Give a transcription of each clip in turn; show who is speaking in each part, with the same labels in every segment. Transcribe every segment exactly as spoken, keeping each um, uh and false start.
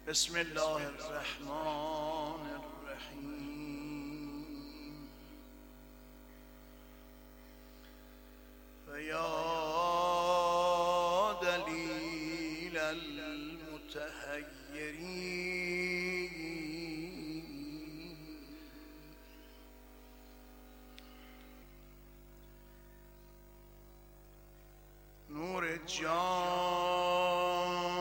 Speaker 1: بسم الله الرحمن الرحیم. و یا دلیل المتحیرین، نور جان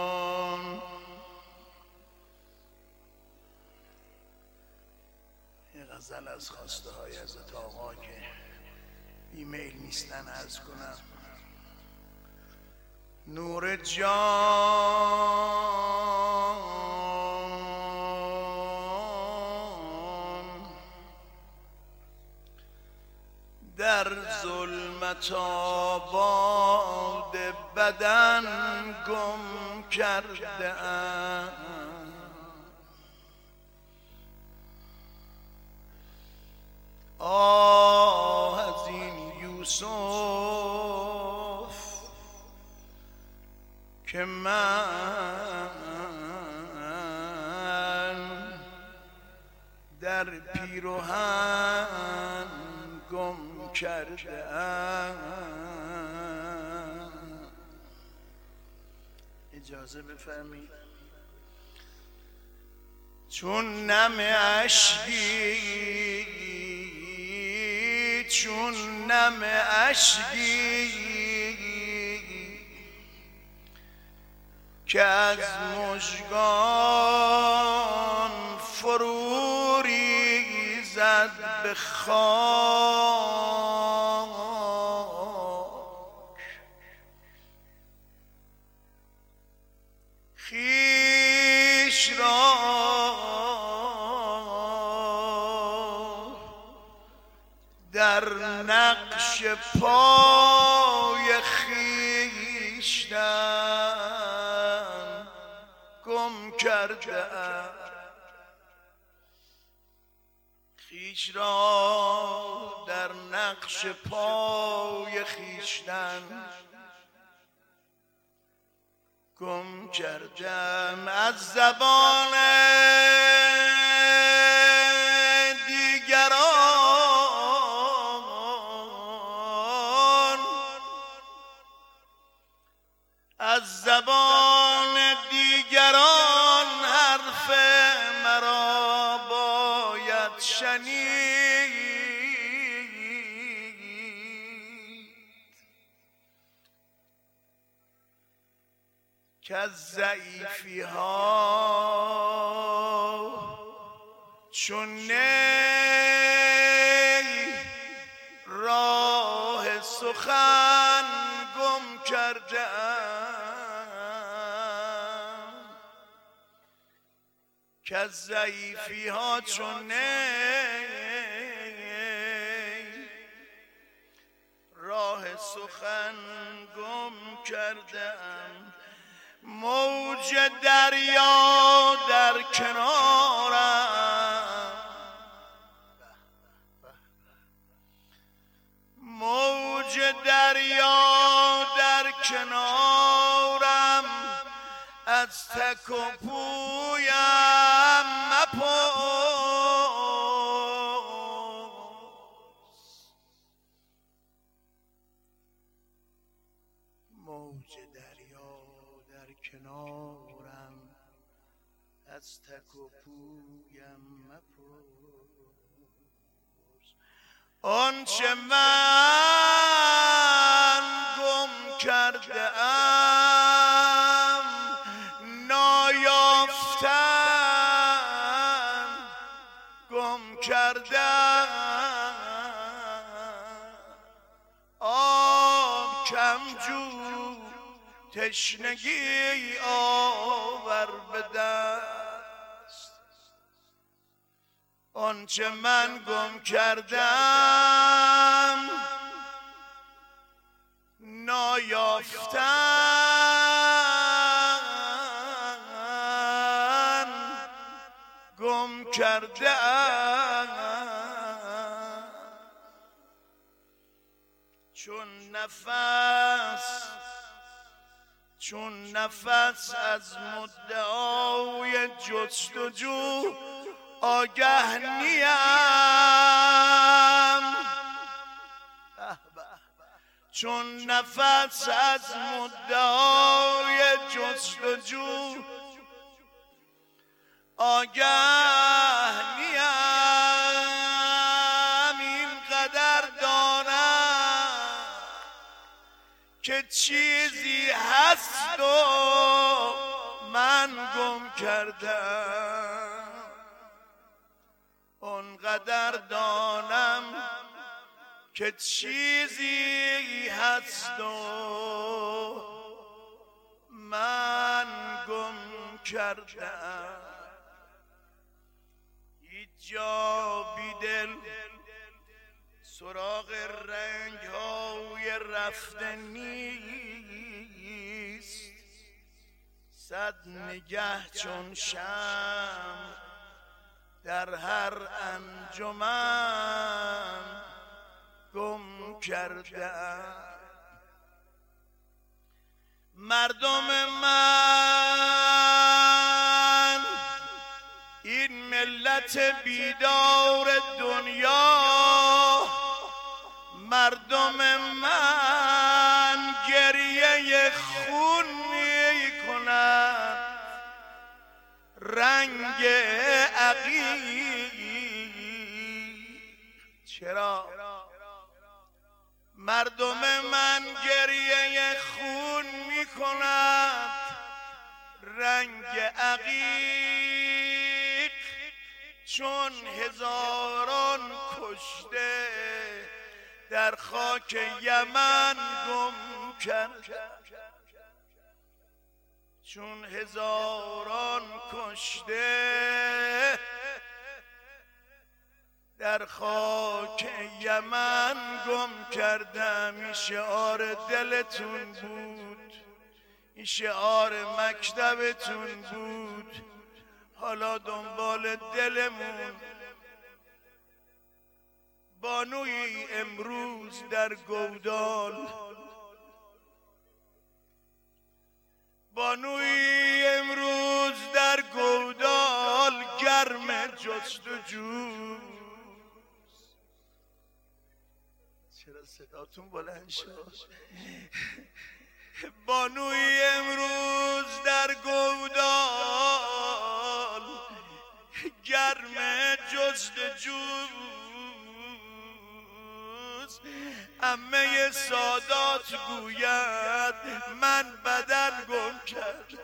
Speaker 1: غزل از خواسته های حضرت آقا که ایمیل نیستن عرض کنم. نور جان در ظلمت آباد بدن گم کرده ام، آه از این یوسف که من در پیراهن گم کرده ام. اجازه بفرمایید چون نم اشکی، چون نم اشکی که از مژگان فرو ریزد به خاک، خویش را در نقش پای خویشتن گم کرده ام، خویش را در نقش پای خویشتن گم کردم. از زبان از زبان دیگران حرف مرا باید شنید، که از ضعیفی ها چون نی راه سخن گم کرده ام، که از ضعیفی ها چون نی راه سخن گم کرده ام. موج دریا در کنارم، موج دریا در کنارم، از تک و پویم مپرس. موج دریا در کنارم، از تک و پویم مپرس. آنچه من گم کرده ام نایافتن گم کرده ام. آب کم جو تشنگی آور به دست، آنچه من گم کردم نایافتن گم کرده ام. چون نفس چون نفس از مدعای جستجو آگه نیم، چون نفس از مدعای جستجو آگه نیم. اینقدر دانم که چیزی هست و من گم کردم، اونقدر دانم که چیزی هست و من گم کردم. هیچ جا بیدل سراغ رنگ های رفته نیست، صد نگه چون شمع در هر انجمن گم کردم. مردم من، این ملت بیدار دنیا، مردم من گریه خون می کنند رنگ عقیق. چرا؟ مردم من گریه خون می کند رنگ عقیق، چون هزاران کشته در خاک یمن گم کرد، چون هزاران کشته در خاک یمن گم کردم. این شعار دلتون بود، این شعار مکتبتون بود، حالا دنبال دلمون. بانوی امروز در گودال، بانوی امروز در گودال گرم جستجو. چرا صداتون بلند شد؟ بانوی امروز در گودال گرم جستجوست. عمه سادات گوید من بدن گم کردم.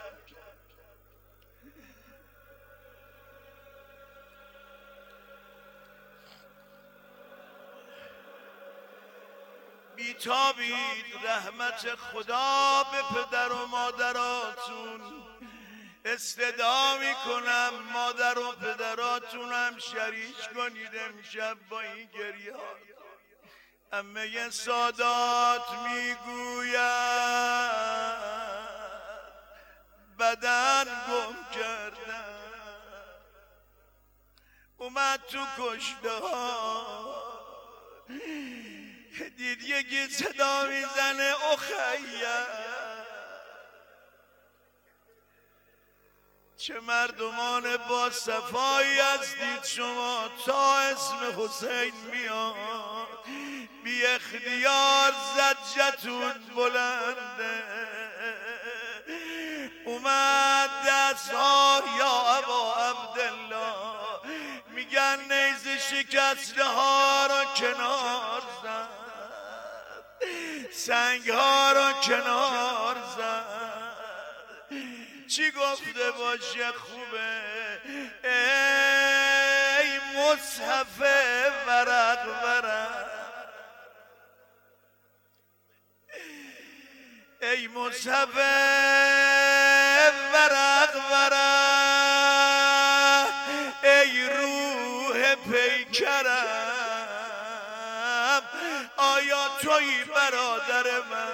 Speaker 1: بیتابید رحمت خدا به پدر و مادراتون. استدعا میکنم مادر و پدراتونم شریک کنید امشب با این گریه ها. عمه سادات میگوید بدن گم کردم، اومد تو کشته ها، دید یکی صدا میزنه اخیه. چه مردمان با صفایی هستید شما، تا اسم حسین میاد بی اختیار زجتون بلنده. اومد دست ها یا ابا عبدالله، میگن نیز شکسته ها را کنار زد، سنگ ها را کنار زد. چی گفته باشه خوبه؟ ای مصحف ورق ورق، ای مصحف ورق ورق، ای روح پیکرم، آیا تویی برادر من؟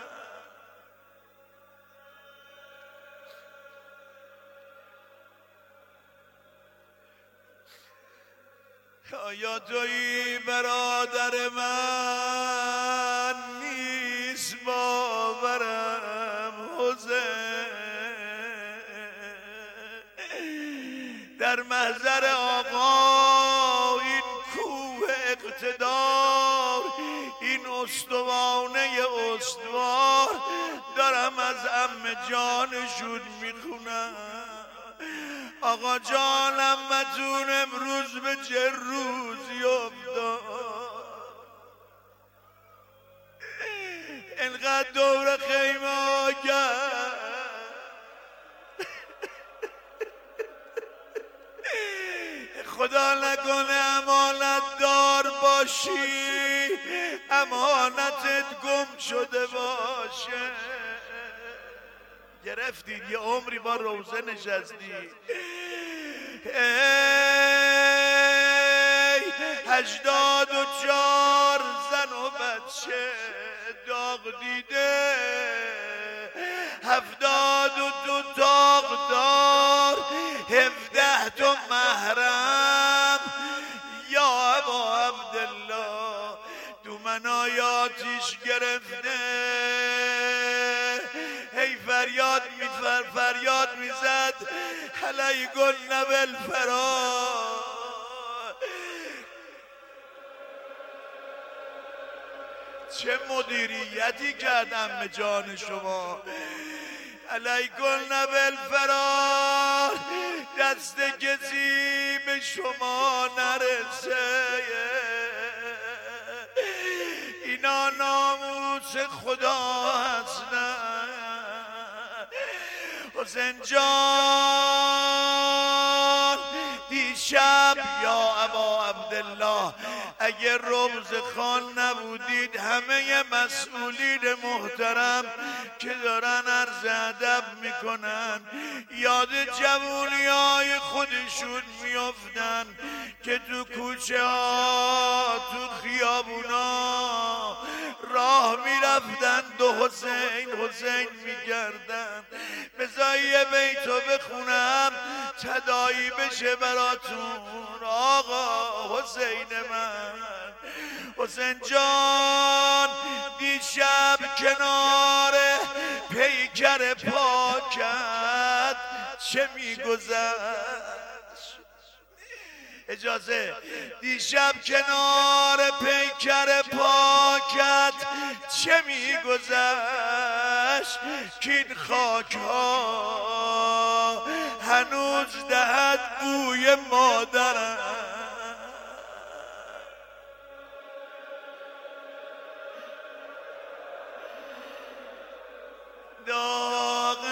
Speaker 1: آیا تویی برادر من؟ نیست باورم حسین، در محضر آقا این کوه اقتدار، این استوانه استوار، دارم از عم جانشون میخونم. آقا جان عمتون امروز به چه روزی افتاد، انقدر دور خیمه کرد خدا نکنه امانت دار باشی، امانتت گم شده باشه. گرفتید یه عمری با روزه نشستی، ای هشتاد و چار زن و بچه داغ دیده، هفتاد و دو داغ دار، هفده تا محرم. یا ابا عبدالله تو منای آتیش گرفته، هی فریاد میفر فریاد میزد علی گل نبل فرار. چه مدیریتی کردم به جان شما، علی گل نبل فرار. دست کسی به شما نرسه، اینا ناموس خدا هستن. حسین جان دیشب یا ابا عبدالله اگر روز خان نبودید، همه مسئولین محترم که دارن عرض ادب میکنن یاد جوونی های خودشون میافتن که تو کوچه ها تو خیابونا راه میرفتن دو حسین حسین میگردن. بذاری یه بیتو بخونم تدایی بشه براتون. آقا حسین من، حسین جان دیشب کنار پیکر پاکت چه میگذشت؟ اجازه دیشب کنار پیکر پاکت چه میگذشت؟ کین خاک ها هنوز دهد بوی مادرم. داغ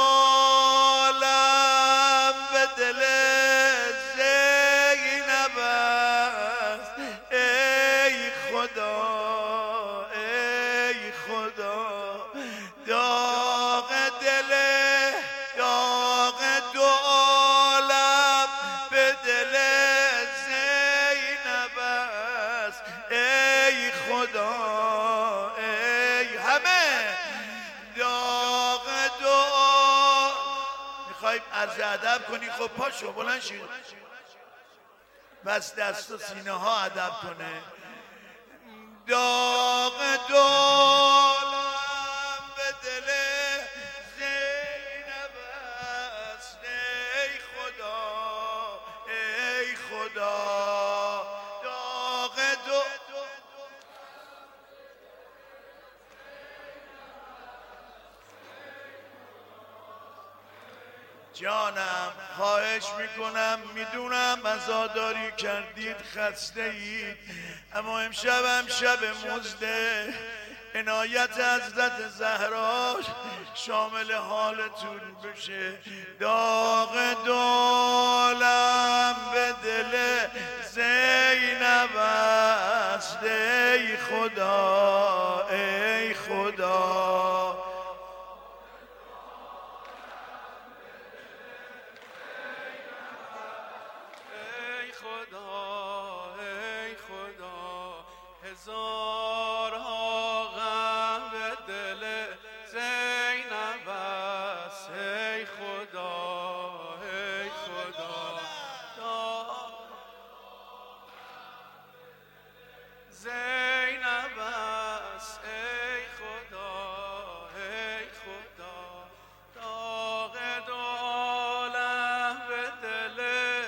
Speaker 1: دولم به دل زینب است. ای خدا ای خدا، داغ دل داغ دولم به دل زینب است. ای خدا ای همه داغ دعا. میخوایم عرض ادب کنی؟ خب پاشو بلند شید، بس دست و سینه ها ادب کنه. داغ دولم به دل زینب است. ای خدا ای خدا، داغ دو جانم خواهش میکنم، میدونم عزاداری کردید خسته اید، اما امشب هم شب مزده. عنایت حضرت زهرا شامل حالتون بشه. داغ دولم به دل زینب است. ای خدا ای خدا،
Speaker 2: هزارها غم به دل زینب است. ای خدا ای خدا، زینب است. ای خدا ای خدا، داغ دولم به دل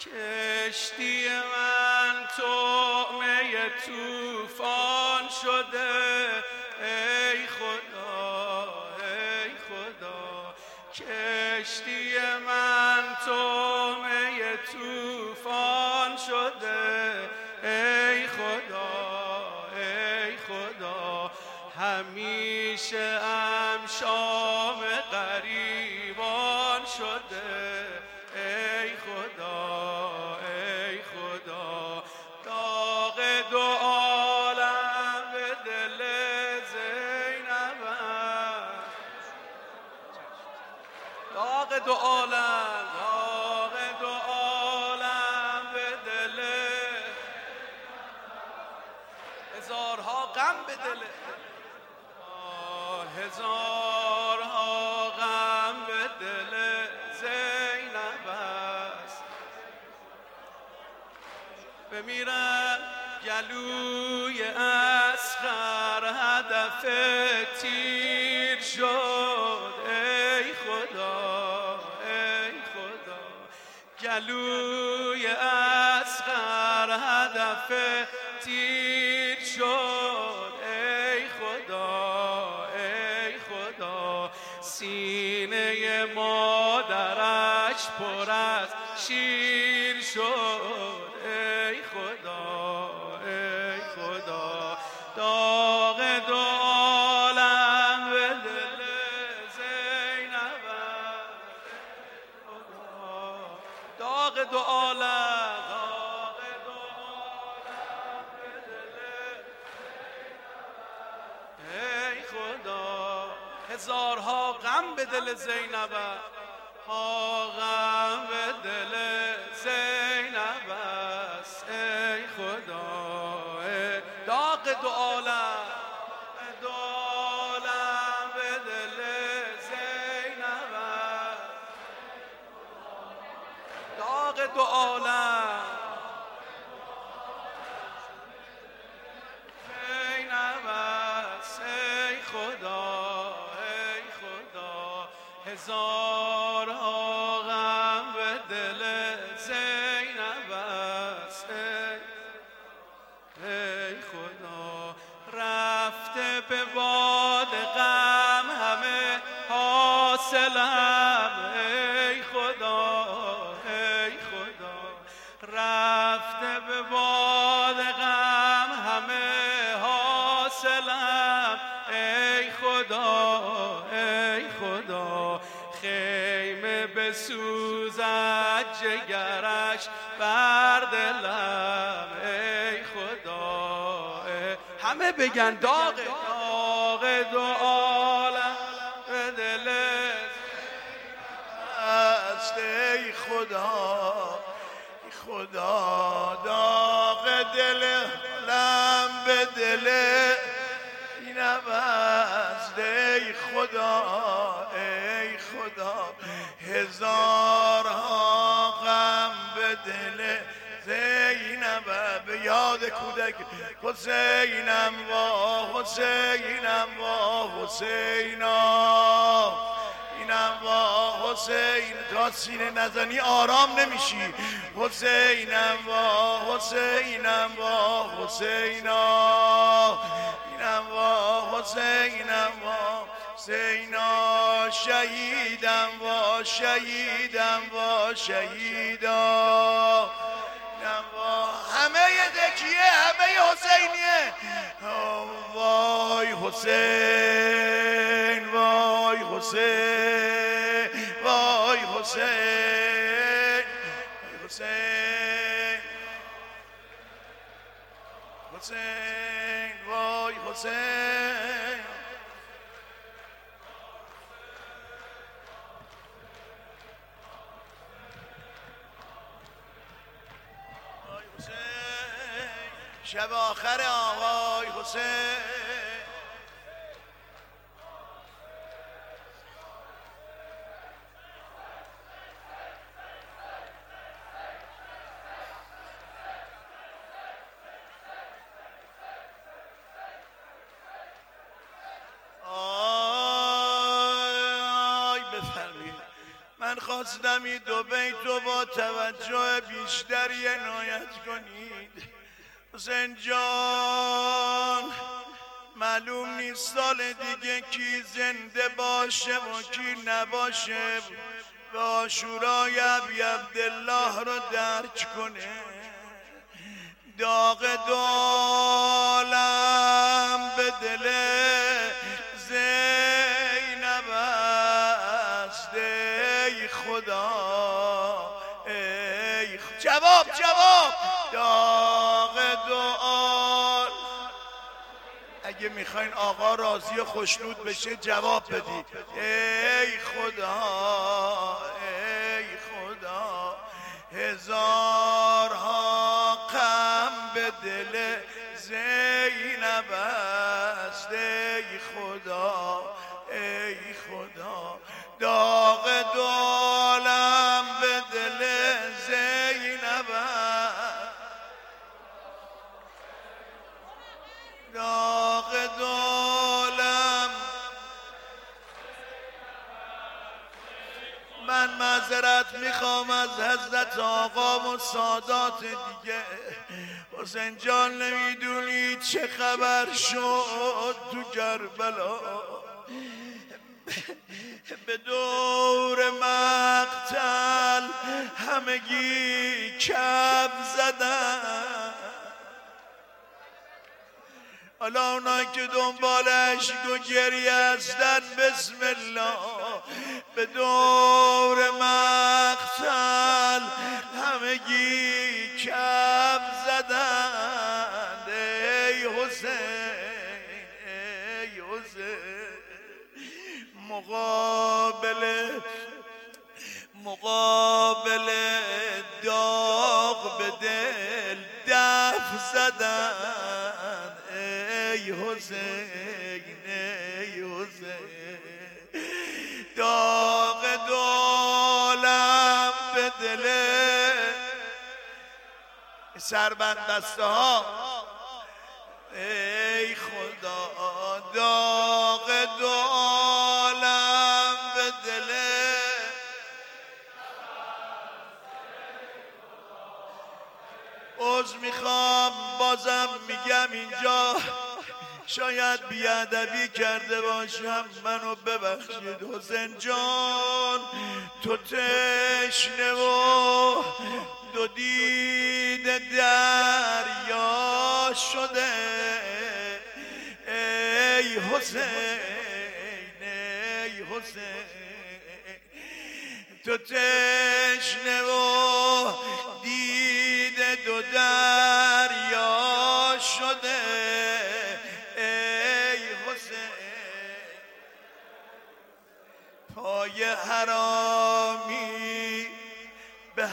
Speaker 2: کشتی من طعمه طوفان شده ای خدا ای خدا، کشتی من طعمه طوفان شده ای خدا ای خدا، همیشه ام شام غریبان شده ای خدا ای خدا، داغ دو عالم به دل زینبم، داغ دو عالم داغ دو عالم به دل، هزارها غم به دل، هزارها غم به دل زینب است. بمیرم گلوی اصغر هدف تیر شد ای خدا ای خدا، گلوی اصغر هدف تیر شد ای خدا ای خدا، سینه مادرش پر از شیر شد ای خدا ای خدا، داغ دو عالم به دل زینب، داغ دو عالم داغ دو عالم به دل ای خدا، هزارها غم به دل زینب، ها غم به دل زینب است ای خدا، ای داغ دو عالم دو عالم به دل زینب است، داغ دو عالم زینب است ای خدا ای خدا، هزارها غم به دل زینب است ای خدا، رفته به باد غم همه حاصلم ای خدا ای خدا، رفته به باد غم همه حاصلم ای خدا ای خدا، خیمه بسوزد جگرش بر دلم ای خدا ای، همه بگن داغ داغ دو عالم به دل
Speaker 1: است ای خدا ای خدا، داغ دل لم به دل این است ای خدا ای خدا، هزارها غم به دل زینب، به یاد کودک حسینم و حسینم و حسینا، اینم و حسین، تا سینه نزنی آرام نمیشی، حسینم و حسینم و حسینا، اینم و حسینم و حسینا، شهیدم و شهیدم و شهیدا، همه دکیه همه حسینیه، وای حسین وای حسین وای حسین حسین حسین وای حسین، شب آخر آقای حسین، آی بفرمایید من خواستم این دو بیتو با توجه بیشتری عنایت کنید. حسین جان معلوم نیست سال دیگه کی زنده باشه و کی نباشه و عاشورای ابی عبدالله رو درک کنه. داغ دولم به دل زینب است ای خدا ای خدا. جواب جواب داغ دول. اگه میخواین آقا راضی و خوشنود بشه جواب بدید. ای خدا ای خدا هزارها غم به دل زینب است ای خدا ای خدا. داغ دولم به دل زینب است داغ دولم. من معذرت میخوام از حضرت آقا و سادات دیگه. حسین جان نمیدونی چه خبر شد تو کربلا. به دور مقتل همگی کف زدن. حالا اونایی که دنبالش گو گریه هستن بسم الله. به دور مقتل همگی کف زدند ای حسین ای حسین. مقابل مقابل داغ به دل دف زدند ای حسین ای حسین. داغ دولم به دل سربند دسته ها ای خدا. داغ دولم به دل عذر میخوام بازم میگم اینجا شاید بیادبی کرده باشم منو ببخشید. حسین جان تو تشنه و دو دید دریا شده ای حسین ای حسین. تو تشنه و دید دو دریا شده ای حسین. پای حرامی به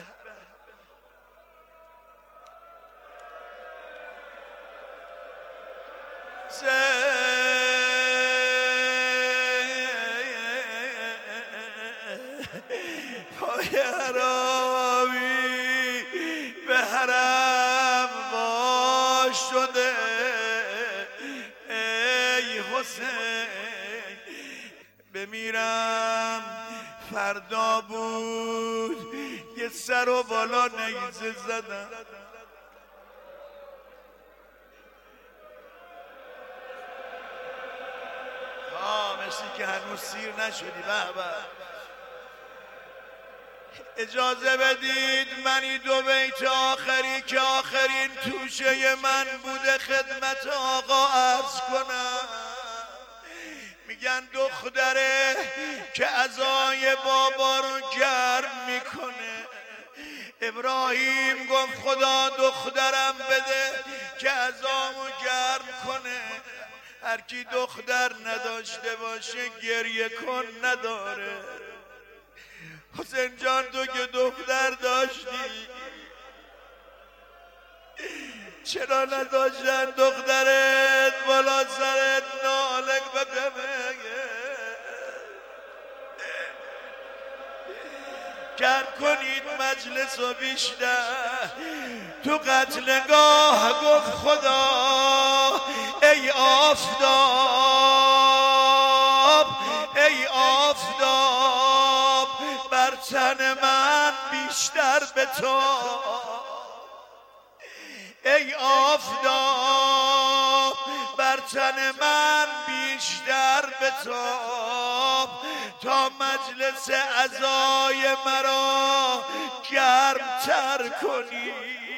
Speaker 1: پای حرامی به حرم وا شده ای حسین. بمیرم فردا بود یه سر و بالا نیزه زدم. مثل که هنوز سیر نشدی. به به اجازه بدید من این دو بیت آخری که آخرین توشه من بوده خدمت آقا عرض کنم. میگن دختره که عزای بابا رو گرم میکنه. ابراهیم گفت خدا دخترم بده که عزامو گرم کنه. هر کی دختر نداشته باشه گریه کن نداره. حسین جان تو که دختر داشتی چرا نداشتن دخترت بالا سرت نالک بکنه؟ کم کنید مجلس و بیشتر. تو قتلگاه گفت خدا ای آفتاب ای آفتاب تن من بیشتر به تو، ای آفتاب بر تن من بیشتر به تو، تا مجلس عزای مرا گرمتر کنی.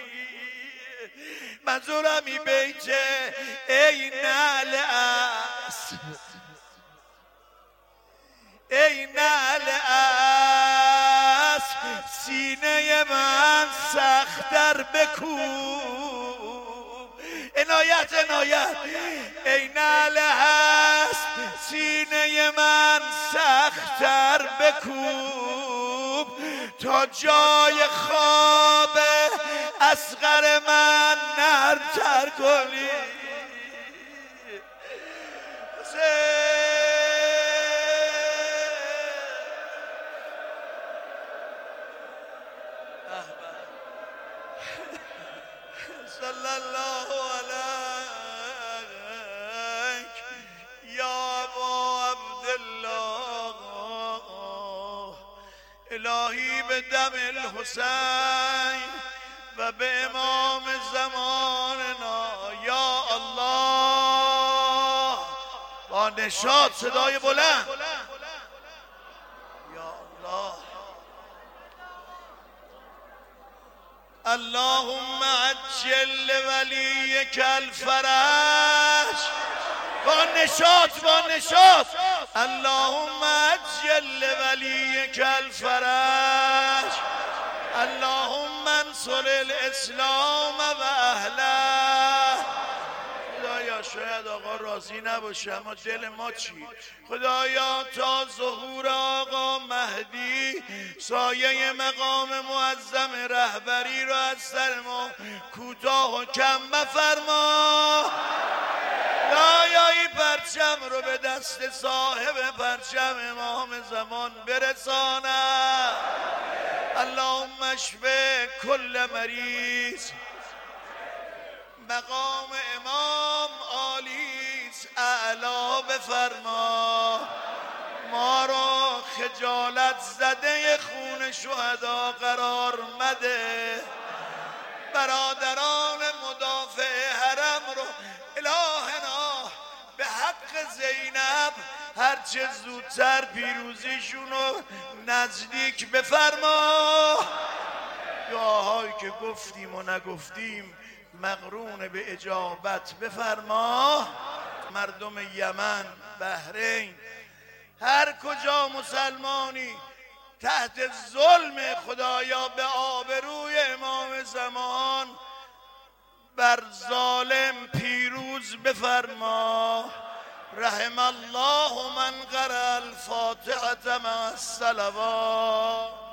Speaker 1: منظورمی بیته ای نعل اسب، ای نعل اسب سینه من سخت‌تر بکوب. عنایت عنایت ای نعل اسب سینه من سخت‌تر بکوب، تا جای خواب اصغر من نرم‌تر کنی. صلی الله علیک یا ابا عبدالله. الهی به دم الحسین و به امام زماننا یا الله، با نشاط صدای بلند یا الله. اللهم عجل ولیک الفرج، با نشاط با نشاط. اللهم عجل ولیک الفرج، اللهم انصر الاسلام و اهله. خدایا شاید آقا راضی نباشه، اما دل ما چی؟ خدایا تا ظهور آقا مهدی سایه مقام معظم رهبری را از سر ما کوتاه و کم مفرما. خدایا این پرچم رو به دست صاحب پرچم امام زمان برسانه. اللهم اشف کل مریض. مقام امام عالیست، اعلا بفرما. ما را خجالت زده خون شهدا قرار مده. برادران مدافع حرم رو الهنا به حق زینب هرچه زودتر پیروزیشون رو نزدیک بفرما. دعاهایی که گفتیم و نگفتیم مقرون به اجابت بفرما. مردم یمن، بحرین، هر کجا مسلمانی تحت ظلم خدایا به آبروی امام زمان بر ظالم پیروز بفرما. رحم الله من قرأ الفاتحة مع الصلوات.